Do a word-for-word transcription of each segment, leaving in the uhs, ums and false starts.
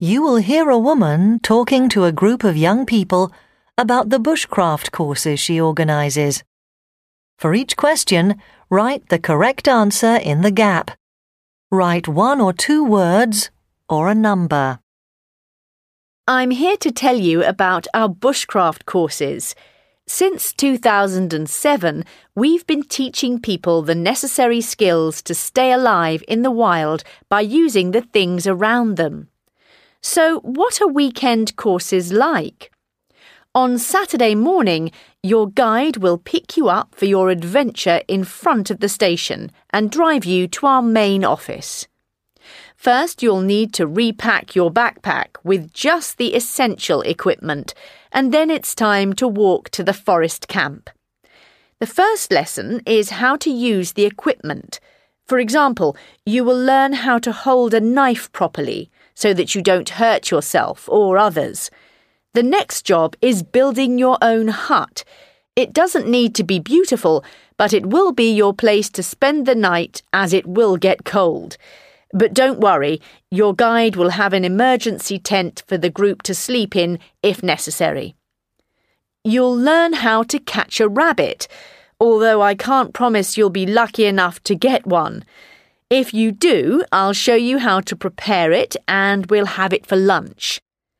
You will hear a woman talking to a group of young people about the bushcraft courses she organises. For each question, write the correct answer in the gap. Write one or two words or a number. I'm here to tell you about our bushcraft courses. Since two thousand seven, we've been teaching people the necessary skills to stay alive in the wild by using the things around them. So, what are weekend courses like? On Saturday morning, your guide will pick you up for your adventure in front of the station and drive you to our main office. First, you'll need to repack your backpack with just the essential equipment, and then it's time to walk to the forest camp. The first lesson is how to use the equipment. For example, you will learn how to hold a knife properly so that you don't hurt yourself or others. The next job is building your own hut. It doesn't need to be beautiful, but it will be your place to spend the night as it will get cold. But don't worry, your guide will have an emergency tent for the group to sleep in if necessary. You'll learn how to catch a rabbit, although I can't promise you'll be lucky enough to get one. If you do, I'll show you how to prepare it and we'll have it for lunch.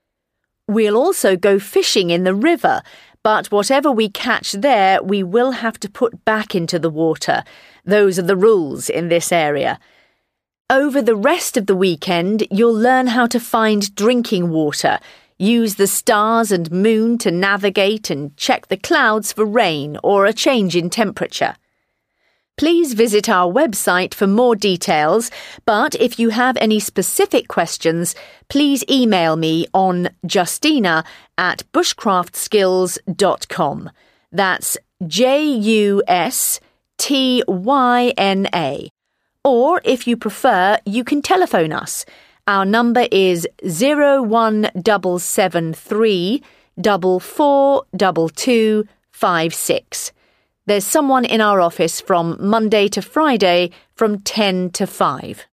We'll also go fishing in the river, but whatever we catch there, we will have to put back into the water. Those are the rules in this area. Over the rest of the weekend, you'll learn how to find drinking water, use the stars and moon to navigate and check the clouds for rain or a change in temperature. Please visit our website for more details, but if you have any specific questions, please email me on justina at bushcraftskills dot com. That's J U S T Y N A. Or, if you prefer, you can telephone us. Our number is zero one seven seven three four four two two five six. There's someone in our office from Monday to Friday from ten to five.